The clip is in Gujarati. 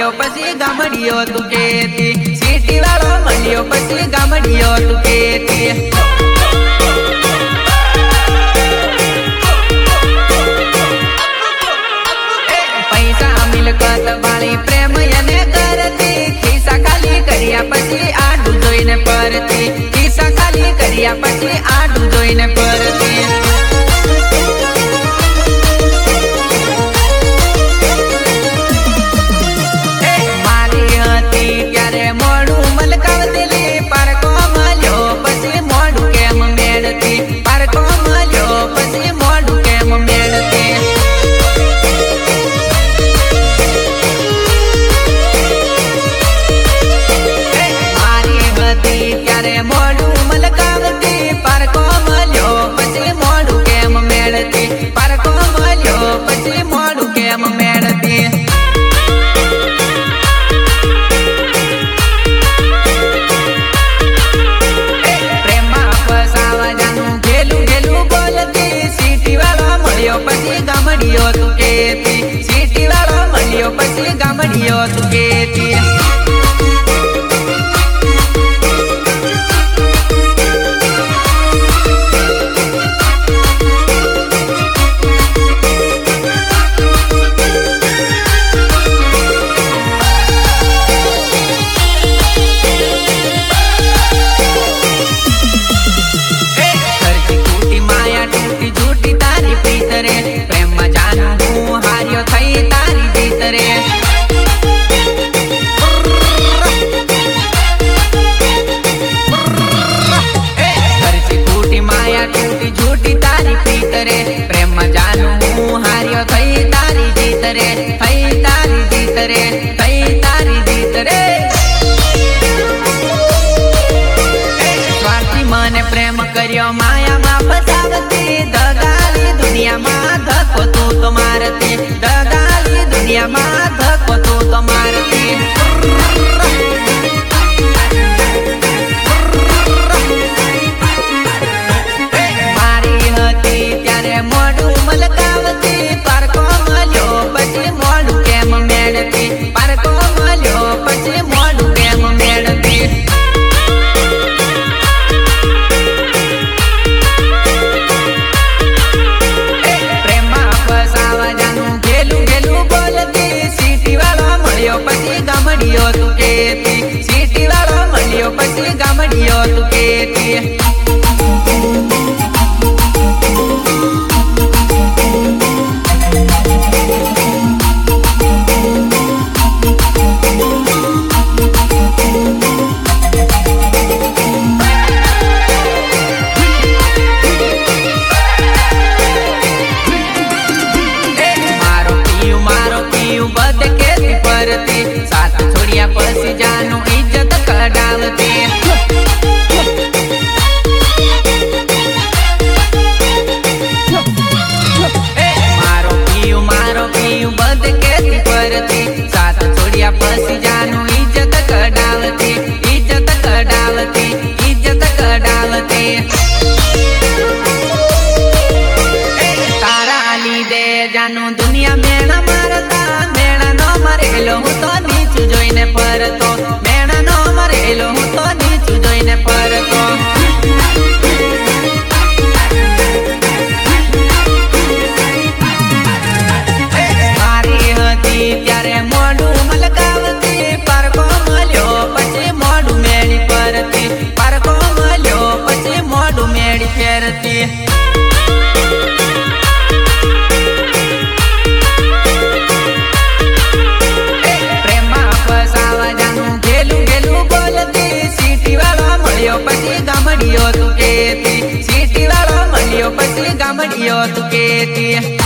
મળ્યો પછી ગામડિયો તું કેતી, સિટી વાળો મળ્યો પછી ગામડિયો તું કેતી. પૈસા મિલકત વાળી પ્રેમ એને કરતી, ખિસ્સા ખાલી કર્યા પછી આડું જોઈને પરતી, ખિસ્સા ખાલી કર્યા પછી આડું જોઈને પરતી. મારી હતી ત્યારે મોડું મલકાવતી, પારકો મળ્યો પછી મોડું કેમ મેળતી, પારકો મળ્યો પછી મોડું કેમ મેળતી. ત્યારે મોડું મલકાવતી, પારકો મળ્યો પછી મોડું કેમ મેળતી, પારકો મળ્યો પછી મોડું કેમ મેળતી. પ્રેમમાં ફસાવા જાનું ઘેલું ઘેલું બોલતી, સિટી વાળો મળ્યો પછી ગામડિયો તું કેતી, સિટી વાળો મળ્યો પછી ગામડિયો તું કેતી. પ્રેમમાં જાનું હું હાર્યો થઈ તારી જીત રે. કરતી તૂટી માયા તૂટી જૂટી તારી પ્રીત રે, પ્રેમમાં જાનું હું હાર્યો થઈ તારી જીત રે, થઈ તારી જીત રે, થઈ તારી જીત રે. સ્વાર્થી મને પ્રેમ કર્યો માયામાં ફસાવતી, દગાલી દુનિયામાં ધક્કો તું તો મારતી, દગાલી દુનિયામાં ધક્કો તું તો મારતી. મારી હતી ત્યારે મોઢું મલકાવતી, પારકો મળ્યો પછી મોઢું કેમ મેળતી, પારકો મળ્યો પછી મોઢું કેમ મેળતી. પછી ગામડિયો તું કેતી, સિટી વાળો મળ્યો પછી ગામડિયો તું કેતી. બધે કેતી પરતી, સાથ છોડ્યા પછી જાનું ઇજ્જત કઢાવતી. મારો પીયું બધે કેતી પરતી, સાથ છોડ્યા પછી જાનું ઇજ્જત કઢાવતી, ઇજ્જત કઢાવતી, ઇજ્જત કઢાવતી. તારા લીધે જાનું દુનિયા મેણા મારતા, મેણા નો મરેલો હું તો નીચું જોઈને પરતો, મેણા નો મરેલો હું તો નીચું જોઈને પરતો. મારી હતી ત્યારે મોઢું મલકાવતી, પારકો મળ્યો પછી મોઢું મેળી પરતી, પારકો મળ્યો પછી મોઢું મેળી ફેરતી. પછી ગામડિયો તું કેતી, સિટી વાળો મળ્યો પછી ગામડિયો તું કેતી.